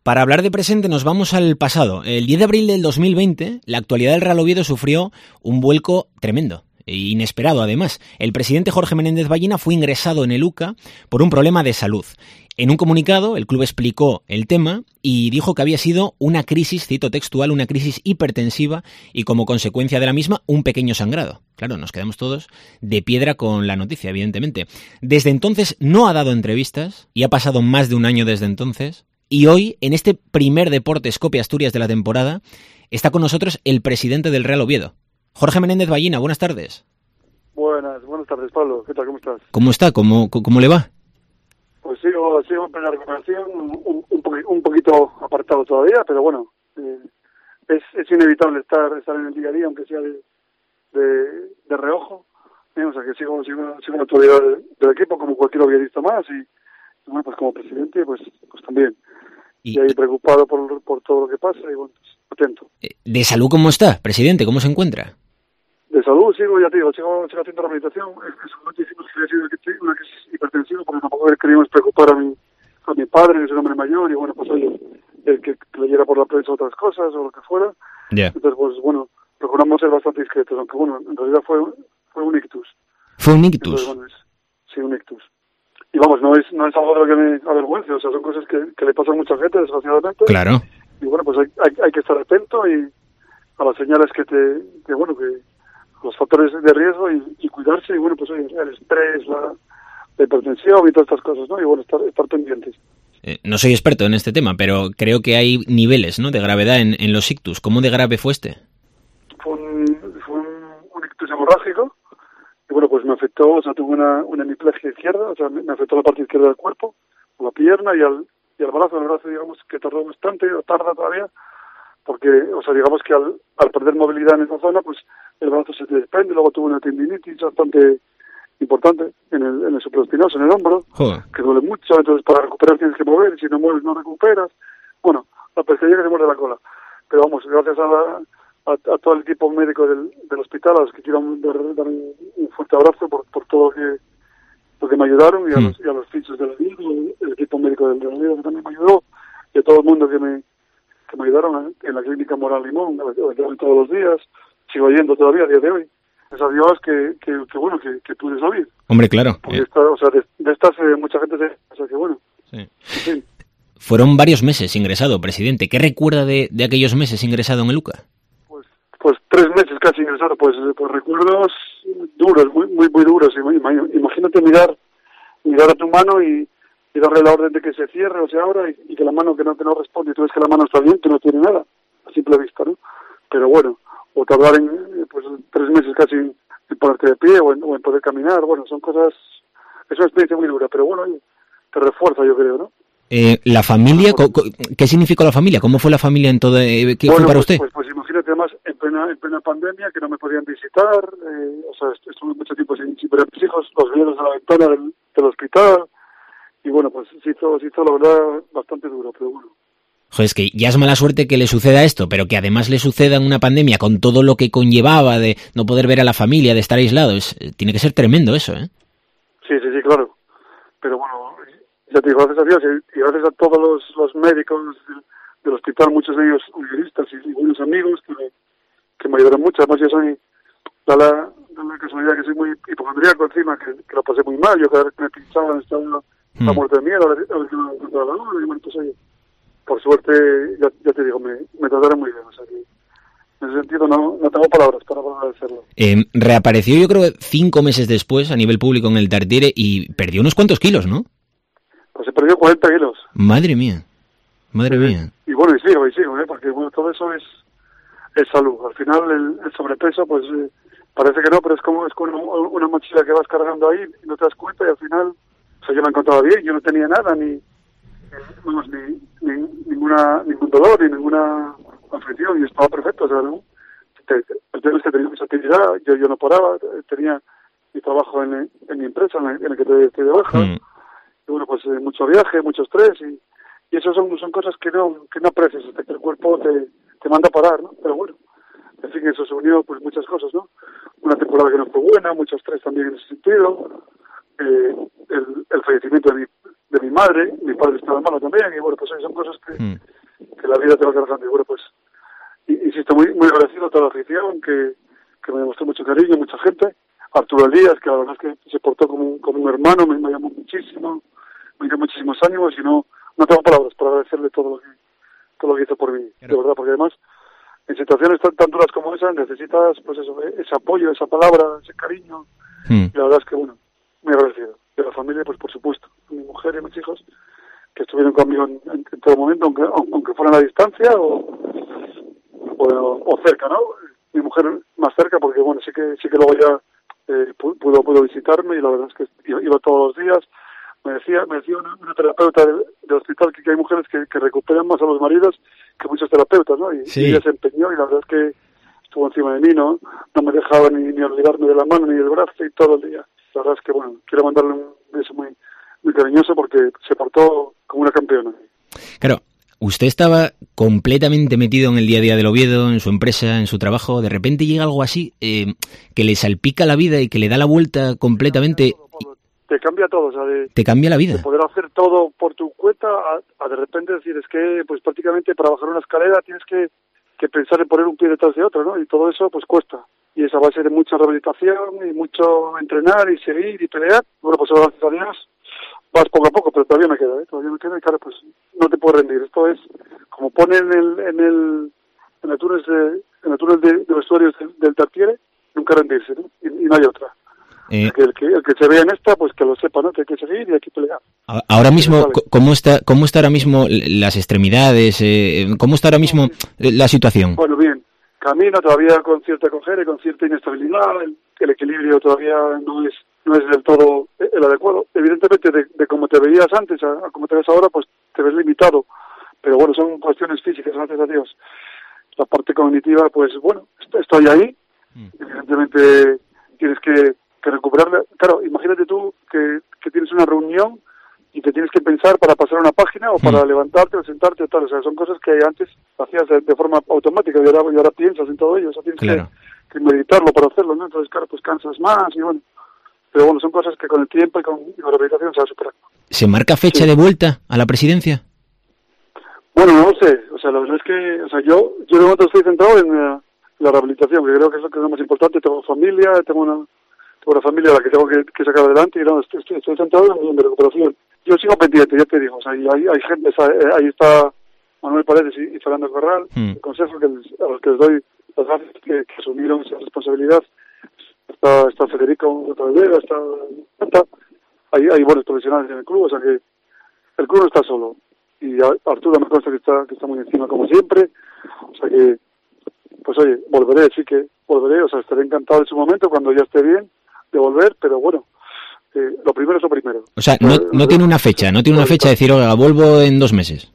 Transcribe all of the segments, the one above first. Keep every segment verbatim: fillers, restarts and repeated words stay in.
Para hablar de presente nos vamos al pasado. El diez de abril del dos mil veinte, la actualidad del Real Oviedo sufrió un vuelco tremendo. Inesperado, además. El presidente Jorge Menéndez Ballina fue ingresado en el U C A por un problema de salud. En un comunicado, el club explicó el tema y dijo que había sido una crisis, cito textual, una crisis hipertensiva y como consecuencia de la misma, un pequeño sangrado. Claro, nos quedamos todos de piedra con la noticia, evidentemente. Desde entonces no ha dado entrevistas y ha pasado más de un año desde entonces. Y hoy, en este primer Deportes Cope Asturias de la temporada, está con nosotros el presidente del Real Oviedo. Jorge Menéndez Ballina, buenas tardes. Buenas, buenas tardes, Pablo. ¿Qué tal? ¿Cómo estás? ¿Cómo está? ¿Cómo, cómo le va? Pues sigo, sigo en plena recuperación, un, un, poqu- un poquito apartado todavía, pero bueno, eh, es, es inevitable estar estar en el día a día, aunque sea de, de, de reojo. Eh, o sea que sigo, sigo, sigo en la actualidad del, del equipo, como cualquier oviedista más, y, y bueno, pues como presidente, pues, pues también. Y, y ahí preocupado por, por todo lo que pasa, y bueno, pues, atento. ¿De salud cómo está, presidente? ¿Cómo se encuentra? De salud sigo, ya te digo, sigo, sigo haciendo rehabilitación. En su momento hicimos que había sido una crisis hipertensiva, porque tampoco queríamos preocupar a mi, a mi padre, que es un hombre mayor, y bueno, pues oye, el que leyera por la prensa otras cosas o lo que fuera. Yeah. Entonces, pues bueno, procuramos ser bastante discretos, aunque bueno, en realidad fue, fue un ictus. ¿Fue un ictus? Entonces, bueno, es, sí, un ictus. Y vamos, no es no es algo de lo que me avergüence, o sea, son cosas que, que le pasan a mucha gente, desgraciadamente. Claro. Y bueno, pues hay, hay, hay que estar atento y a las señales que te, que bueno, que los factores de riesgo y, y cuidarse, y bueno, pues oye, el estrés, la, la hipertensión y todas estas cosas, ¿no? Y bueno, estar, estar pendientes. Eh, no soy experto en este tema, pero creo que hay niveles, ¿no?, de gravedad en, en los ictus. ¿Cómo de grave fue este? Fue un, fue un, un ictus hemorrágico, y bueno, pues me afectó, o sea, tuve una, una hemiplegia izquierda, o sea, me, me afectó la parte izquierda del cuerpo, la pierna y al, y al brazo, el brazo, digamos, que tardó bastante, o tarda todavía, porque, o sea, digamos que al, al perder movilidad en esa zona, pues el brazo se te desprende, luego tuve una tendinitis bastante importante en el, en el supraespinoso, en el hombro, Joder. que duele mucho, entonces para recuperar tienes que mover, y si no mueves no recuperas. Bueno, la pescadilla que se muerde la cola. Pero vamos, gracias a, la, a, a todo el equipo médico del, del hospital, a los que quiero dar, dar un, un fuerte abrazo por, por todo lo que, lo que me ayudaron, y a, mm. los, y a los fichos del Oviedo, el equipo médico del Oviedo que también me ayudó, y a todo el mundo que me que me ayudaron en la clínica Moral Limón, todos los días, sigo yendo todavía a día de hoy. Es a Dios que, que, que bueno, que, que pude salir. Hombre, claro. Porque esta, o sea, de, de estas eh, mucha gente se... O sea, que bueno. Sí. En fin. Fueron varios meses ingresado, presidente. ¿Qué recuerda de, de aquellos meses ingresado en el U C A? Pues, pues tres meses casi ingresado, pues, pues recuerdos duros, muy, muy, muy duros. Imagínate mirar, mirar a tu mano y y darle la orden de que se cierre o se abra, y, y que la mano que no, que no responde, y tú ves que la mano está bien, que no tiene nada, a simple vista, ¿no? Pero bueno, o tardar en pues tres meses casi en ponerte de pie o en, o en poder caminar, bueno, son cosas, es una experiencia muy dura, pero bueno, te refuerza, yo creo, ¿no? Eh, ¿La familia? ¿Qué significó la familia? ¿Cómo fue la familia en todo? Eh, ¿Qué bueno, fue para pues, usted? Pues, pues imagínate, además, en plena, en plena pandemia, que no me podían visitar, eh, o sea, estuve mucho tiempo sin, sin ver a mis hijos, los vieron a la ventana del, del hospital. Y bueno, pues se hizo, se hizo la verdad bastante duro, pero bueno. Joder, es que ya es mala suerte que le suceda esto, pero que además le suceda en una pandemia con todo lo que conllevaba de no poder ver a la familia, de estar aislados. Tiene que ser tremendo eso, ¿eh? Sí, sí, sí, claro. Pero bueno, ya te digo, gracias a Dios y gracias a todos los, los médicos del, del hospital, muchos de ellos juristas y, y buenos amigos que me, que me ayudaron mucho. Además yo soy, da la, da la casualidad que soy muy hipocondríaco encima, que, que lo pasé muy mal. Yo cada vez que me pinchaban estaba... la muerte de miedo, a ver si me encontraba la hora, y bueno, pues oye, por suerte, ya, ya te digo, me, me trataron muy bien, o sea que en ese sentido no, no tengo palabras para agradecerlo. Eh, reapareció yo creo cinco meses después a nivel público en el Tartiere y perdió unos cuantos kilos, ¿no? Pues se perdió cuarenta kilos. Madre mía, madre sí, mía. Y bueno, y sigo, y sigo, ¿eh? Porque bueno, todo eso es, es salud. Al final el, el sobrepeso, pues eh, parece que no, pero es como, es como una, una mochila que vas cargando ahí y no te das cuenta, y al final... O sea, yo me encontraba bien, yo no tenía nada, ni, vamos, ni, ni ninguna, ningún dolor, ni ninguna aflicción, y estaba perfecto, o sea, ¿no? El tema es que tenía mucha actividad, yo, yo no paraba, tenía mi trabajo en, en mi empresa, en, en el que estoy de baja, mm. y bueno, pues eh, mucho viaje, mucho estrés, y, y eso son, son cosas que no, que no aprecias hasta que el cuerpo te, te manda a parar, ¿no? Pero bueno, en fin, eso se unió, pues muchas cosas, ¿no? Una temporada que no fue buena, mucho estrés también en ese sentido. Eh, el, el fallecimiento de mi, de mi madre, mi padre estaba malo también, y bueno, pues son cosas que, mm. que la vida te va cargando. Y bueno, pues, insisto, muy muy agradecido a toda la afición, que, que me demostró mucho cariño, mucha gente. Arturo Elías, que la verdad es que se portó como un, como un hermano, me, me llamó muchísimo, me dio muchísimos ánimos y no, no tengo palabras para agradecerle todo lo que, todo lo que hizo por mí, de verdad, porque además, en situaciones tan, tan duras como esa, necesitas, pues eso, ese apoyo, esa palabra, ese cariño, mm. y la verdad es que, bueno, muy agradecido. De la familia, pues por supuesto, mi mujer y mis hijos, que estuvieron conmigo en, en, en todo momento, aunque, aunque fueran a la distancia o, o, o cerca, ¿no? Mi mujer más cerca, porque bueno, sí que sí que luego ya eh, pudo pudo visitarme y la verdad es que iba, iba todos los días. Me decía me decía una, una terapeuta del, del hospital que, que hay mujeres que, que recuperan más a los maridos que muchos terapeutas, ¿no? Y, sí. y ella se empeñó y la verdad es que estuvo encima de mí, ¿no? No me dejaba ni, ni olvidarme de la mano ni del brazo y todo el día. La verdad es que, bueno, quiero mandarle un beso muy, muy cariñoso porque se portó como una campeona. Claro. Usted estaba completamente metido en el día a día del Oviedo, en su empresa, en su trabajo. De repente llega algo así eh, que le salpica la vida y que le da la vuelta completamente. Te cambia todo, o sea, de, te cambia la vida. De poder hacer todo por tu cuenta a, a de repente decir, es que pues prácticamente para bajar una escalera tienes que, que pensar en poner un pie detrás de otro, ¿no? Y todo eso pues cuesta. Y esa base de mucha rehabilitación y mucho entrenar y seguir y pelear. Bueno, pues gracias a Dios vas poco a poco, pero todavía me queda, ¿eh? Todavía me queda y claro, pues no te puedo rendir. Esto es, como pone en el, en el, en el túnel de, en el túnel de, de vestuarios del, del Tartiere, nunca rendirse, ¿no? Y, y no hay otra. Eh, el, que, el que se vea en esta, pues que lo sepa, ¿no? Que hay que seguir y hay que pelear. Ahora mismo, ¿cómo está, cómo está ahora mismo las extremidades? Eh, ¿Cómo está ahora mismo la situación? Bueno, bien. Camino todavía con cierta cojera y con cierta inestabilidad. El, el equilibrio todavía no es no es del todo el adecuado. Evidentemente, de, de como te veías antes a, a como te ves ahora, pues te ves limitado. Pero bueno, son cuestiones físicas, gracias a Dios. La parte cognitiva, pues bueno, estoy ahí. Mm. Evidentemente, tienes que, que recuperarla. Claro, imagínate tú que, que tienes una reunión y te tienes que pensar para pasar una página o para mm. levantarte o sentarte o tal. O sea, son cosas que antes hacías de, de forma automática y ahora, y ahora piensas en todo ello. O sea, tienes claro. que, que meditarlo para hacerlo, ¿no? Entonces, claro, pues cansas más y bueno. Pero bueno, son cosas que con el tiempo y con, y con la rehabilitación se va superando. ¿Se marca fecha sí. de vuelta a la presidencia? Bueno, no lo sé. O sea, la verdad es que, o sea, yo, yo de momento estoy centrado en la, la rehabilitación, que creo que es lo que es lo más importante. Tengo familia, tengo una, tengo una familia a la que tengo que, que sacar adelante y no, estoy, estoy, estoy centrado en mi recuperación. Yo sigo pendiente, ya te digo. O sea, hay, hay gente, ahí está Manuel Paredes y, y Fernando Corral, mm. el consejo que les, a los que les doy las gracias que, que asumieron esa responsabilidad. Está, está Federico Vega, está, está hay, hay buenos profesionales en el club, o sea que el club no está solo. Y Arturo me consta que está, que está muy encima como siempre, o sea que, pues oye, volveré, sí que volveré, o sea, estaré encantado en su momento cuando ya esté bien de volver, pero bueno, eh, lo primero es lo primero. O sea, no, no tiene una fecha, no tiene una fecha de decir, oiga, vuelvo en dos meses.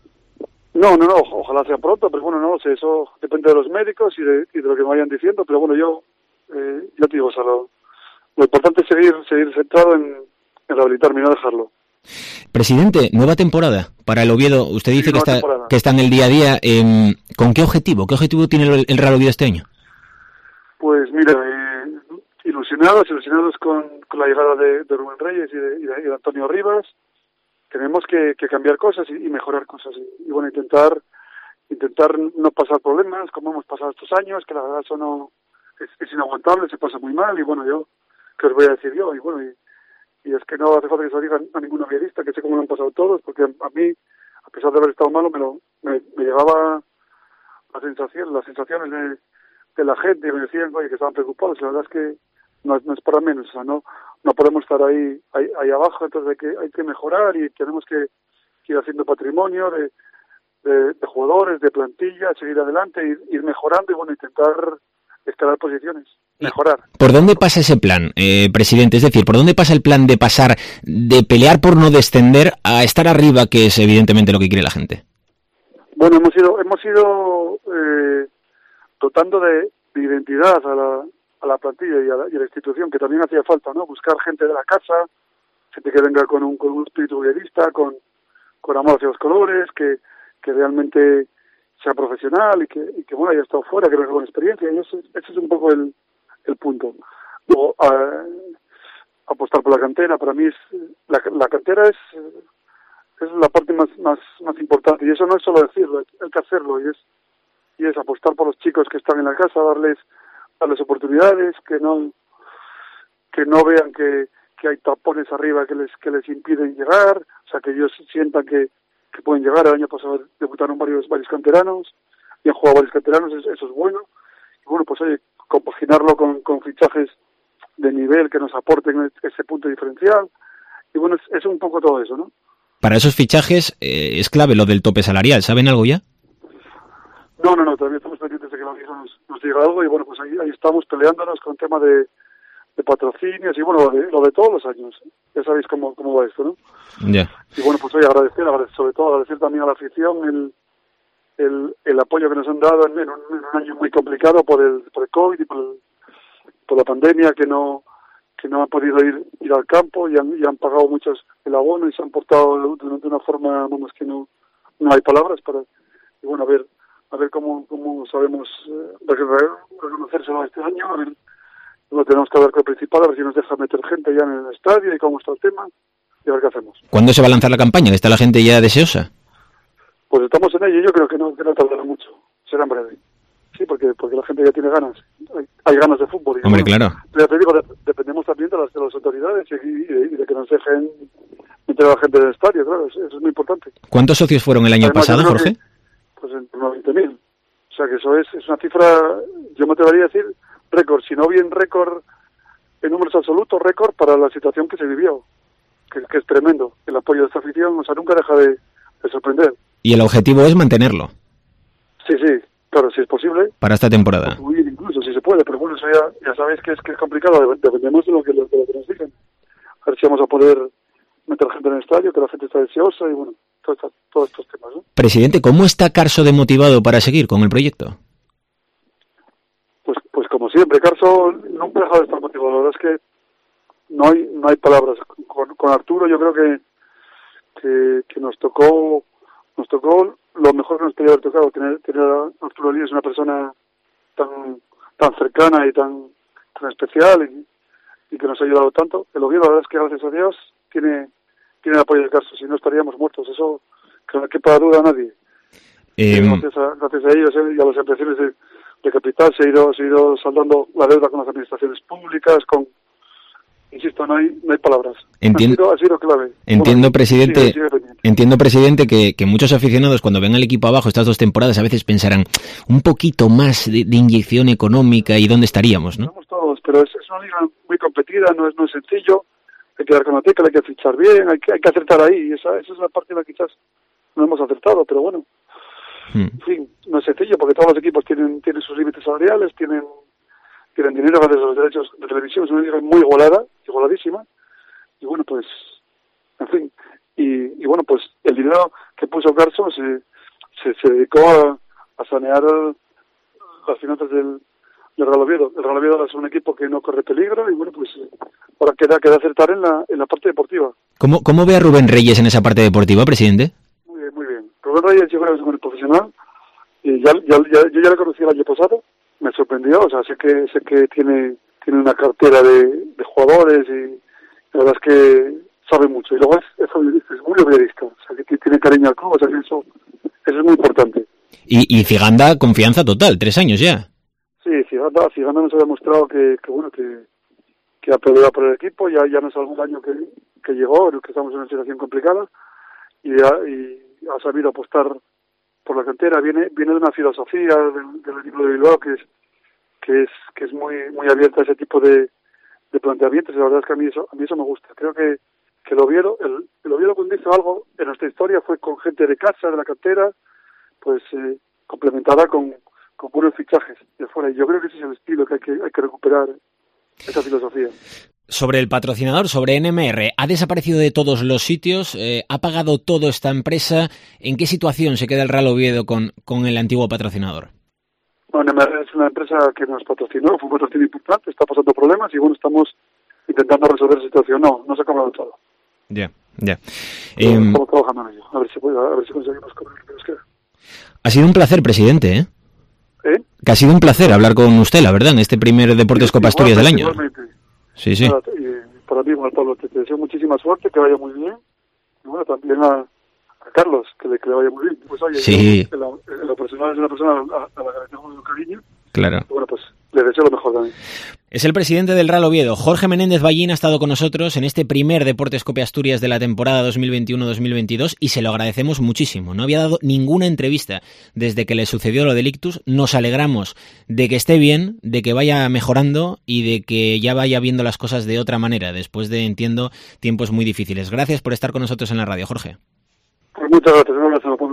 No, no, no, ojalá sea pronto, pero bueno, no lo sé, eso depende de los médicos y de, y de lo que me vayan diciendo, pero bueno, yo Eh, yo te digo, o sea, lo, lo importante es seguir seguir centrado en, en rehabilitarme y no dejarlo. Presidente, nueva temporada para el Oviedo. Usted dice sí, que está temporada. que está en el día a día. Eh, ¿Con qué objetivo? ¿Qué objetivo tiene el, el Real Oviedo este año? Pues mira, eh, ilusionados, ilusionados con, con la llegada de, de Rubén Reyes y de, y de, y de Antonio Rivas. Tenemos que, que cambiar cosas y, y mejorar cosas. Y, y bueno, intentar intentar no pasar problemas como hemos pasado estos años, que la verdad eso no Es, es inaguantable, se pasa muy mal y bueno, yo, ¿qué os voy a decir yo? Y bueno, y, y es que no hace falta que se lo diga a ningún aviarista, que sé cómo lo han pasado todos, porque a, a mí, a pesar de haber estado malo, me lo me, me llevaba la sensación, las sensaciones de, de la gente, y me decían, oye, que estaban preocupados, y la verdad es que no, no es para menos, o sea, no no podemos estar ahí ahí, ahí abajo, entonces hay que, hay que mejorar y tenemos que, que ir haciendo patrimonio de, de, de jugadores, de plantilla, seguir adelante, ir, ir mejorando y bueno, intentar escalar posiciones, mejorar. ¿Por dónde pasa ese plan, eh, presidente? Es decir, ¿por dónde pasa el plan de pasar de pelear por no descender a estar arriba, que es evidentemente lo que quiere la gente? Bueno, hemos ido hemos ido eh, dotando de, de identidad a la, a la plantilla y a la, y a la institución, que también hacía falta, ¿no? Buscar gente de la casa, gente que venga con un, con un espíritu guerrista, con, con amor hacia los colores, que, que realmente sea profesional y que, y que bueno, haya estado fuera, que tenga buena experiencia, y ese, ese es un poco el, el punto. Luego, a, apostar por la cantera, para mí es, la, la cantera es, esa es la parte más, más, más importante. Y eso no es solo decirlo, hay que hacerlo, y es, y es apostar por los chicos que están en la casa, darles, darles oportunidades, que no, que no vean que, que hay tapones arriba que les, que les impiden llegar, o sea, que ellos sientan que, que pueden llegar. El año pasado debutaron varios, varios canteranos, y han jugado varios canteranos, eso, eso es bueno. Y bueno, pues oye, compaginarlo con, con fichajes de nivel que nos aporten ese punto diferencial. Y bueno, es, es un poco todo eso, ¿no? Para esos fichajes eh, es clave lo del tope salarial. ¿Saben algo ya? No, no, no, todavía estamos pendientes de que la liga nos, nos diga algo, y bueno, pues ahí, ahí estamos peleándonos con el tema de, de patrocinios y bueno, lo de, lo de todos los años. Ya sabéis cómo, cómo va esto, ¿no? Ya. Yeah. Y bueno, pues hoy agradecer, agradecer, sobre todo agradecer también a la afición el, el, el apoyo que nos han dado en, en, un, en un año muy complicado por el, por el COVID y por, el, por la pandemia, que no que no han podido ir ir al campo y han, y han pagado muchos el abono y se han portado de, de una forma, vamos, que no no hay palabras para. Y bueno, a ver a ver cómo cómo sabemos eh, reconocérselo este año, a ver, lo tenemos que hablar con el principal, a ver si nos deja meter gente ya en el estadio y cómo está el tema, y a ver qué hacemos. ¿Cuándo se va a lanzar la campaña? ¿Está la gente ya deseosa? Pues estamos en ello, y yo creo que no, que no tardará mucho, será en breve. Sí, porque porque la gente ya tiene ganas, hay, hay ganas de fútbol. Y Hombre, bueno, claro. Ya te digo, de, dependemos también de las, de las autoridades y, y, de, y de que nos dejen meter a la gente del estadio, claro, eso, eso es muy importante. ¿Cuántos socios fueron el año Además, pasado, Jorge? Que, pues en torno a veinte mil. O sea que eso es, es una cifra, yo me atrevería a decir, récord, si no bien récord en números absolutos, récord para la situación que se vivió, que, que es tremendo. El apoyo de esta afición, o sea, nunca deja de, de sorprender. Y el objetivo es mantenerlo. Sí, sí. Claro, si es posible. Para esta temporada. Subir incluso, si se puede, pero bueno, eso ya, ya sabéis que es que es complicado, dependemos de lo que, de lo que nos digan. A ver si vamos a poder meter gente en el estadio, que la gente está deseosa y bueno, todo esta, todos estos temas, ¿no? Presidente, ¿cómo está Carso de motivado para seguir con el proyecto? Pues pues como siempre, Carso nunca ha dejado de estar motivado. La verdad es que no hay no hay palabras. Con, con Arturo yo creo que, que que nos tocó nos tocó lo mejor que nos podía haber tocado. Tener, tener a Arturo Líez, una persona tan tan cercana y tan tan especial y, y que nos ha ayudado tanto. El Oviedo, la verdad es que gracias a Dios tiene tiene el apoyo de Carso, si no estaríamos muertos. Eso que no quepa duda a nadie. Eh, gracias, a, gracias a ellos eh, y a las empresas de, de capital se ha ido se ha ido saldando la deuda con las administraciones públicas, con insisto, no hay no hay palabras. Entiendo, ha sido, ha sido clave. Entiendo, bueno, presidente, sigue, sigue entiendo, presidente, que, que muchos aficionados cuando ven al equipo abajo estas dos temporadas a veces pensarán un poquito más de, de inyección económica y dónde estaríamos, ¿no? Estamos todos, pero es, es una liga muy competida, no es no es sencillo, hay que dar con la tecla, hay que fichar bien, hay que hay que acertar ahí, y esa, esa es la parte en la que quizás no hemos acertado, pero bueno, hmm. en fin, no es sencillo porque todos los equipos tienen tienen sus límites salariales, tienen tienen dinero gracias a los derechos de televisión, es una liga muy igualada, igualadísima, y bueno, pues, en fin, y, y bueno, pues el dinero que puso Carso se, se, se dedicó a, a sanear el, las finanzas del, del Real Oviedo. El Real Oviedo es un equipo que no corre peligro y bueno, pues ahora queda, queda acertar en la, en la parte deportiva. ¿Cómo, ¿Cómo ve a Rubén Reyes en esa parte deportiva, presidente? Muy bien, muy bien. Rubén Reyes yo creo que es un buen profesional, y ya, ya, ya, yo ya le conocí el año pasado, me sorprendió, o sea, sé que sé que tiene tiene una cartera de, de jugadores y la verdad es que sabe mucho. Y luego es, es, es muy obviarista, o sea, que tiene cariño al club, o sea, que eso, eso es muy importante. Y, y Ciganda, confianza total, tres años ya. Sí, Ciganda, Ciganda nos ha demostrado que, que bueno, que, que ha peleado por el equipo, ya, ya no es algún año que, que llegó, en el que estamos en una situación complicada, y ha, y ha sabido apostar por la cantera. Viene viene de una filosofía del, del equipo de Bilbao que es que es que es muy muy abierta a ese tipo de, de planteamientos, y la verdad es que a mí eso a mí eso me gusta. Creo que que el Oviedo el, el Oviedo cuando hizo algo en nuestra historia fue con gente de casa, de la cantera, pues eh, complementada con con buenos fichajes de fuera, y yo creo que ese es el estilo que hay que hay que recuperar, esa filosofía. Sobre el patrocinador, sobre N M R, ¿ha desaparecido de todos los sitios? Eh, ¿Ha pagado todo esta empresa? ¿En qué situación se queda el Real Oviedo con, con el antiguo patrocinador? Bueno, N M R es una empresa que nos patrocinó, fue un patrocinio importante, está pasando problemas y bueno, estamos intentando resolver la situación. No, no se ha cobrado todo. Ya, ya. Eh, estamos trabajando en ello, a ver si puede, a ver si conseguimos cobrar lo que nos queda. Ha sido un placer, presidente, ¿eh? ¿Eh? Que ha sido un placer hablar con usted, la verdad, en este primer Deportes Sí, Copa Asturias del año. Igualmente. Sí, sí. Para, y para mí, Juan Pablo, te, te deseo muchísima suerte, que vaya muy bien. Y bueno, también a, a Carlos, que le, que le vaya muy bien. Pues oye, sí. yo, en, lo, en lo personal es una persona a, a la que le tengo un cariño. Claro. Y bueno, pues le deseo lo mejor también. Es el presidente del Real Oviedo. Jorge Menéndez Ballín ha estado con nosotros en este primer Deportes Cope Asturias de la temporada dos mil veintiuno dos mil veintidós y se lo agradecemos muchísimo. No había dado ninguna entrevista desde que le sucedió lo del ictus. Nos alegramos de que esté bien, de que vaya mejorando y de que ya vaya viendo las cosas de otra manera, después de, entiendo, tiempos muy difíciles. Gracias por estar con nosotros en la radio, Jorge. Pues muchas gracias. Un abrazo.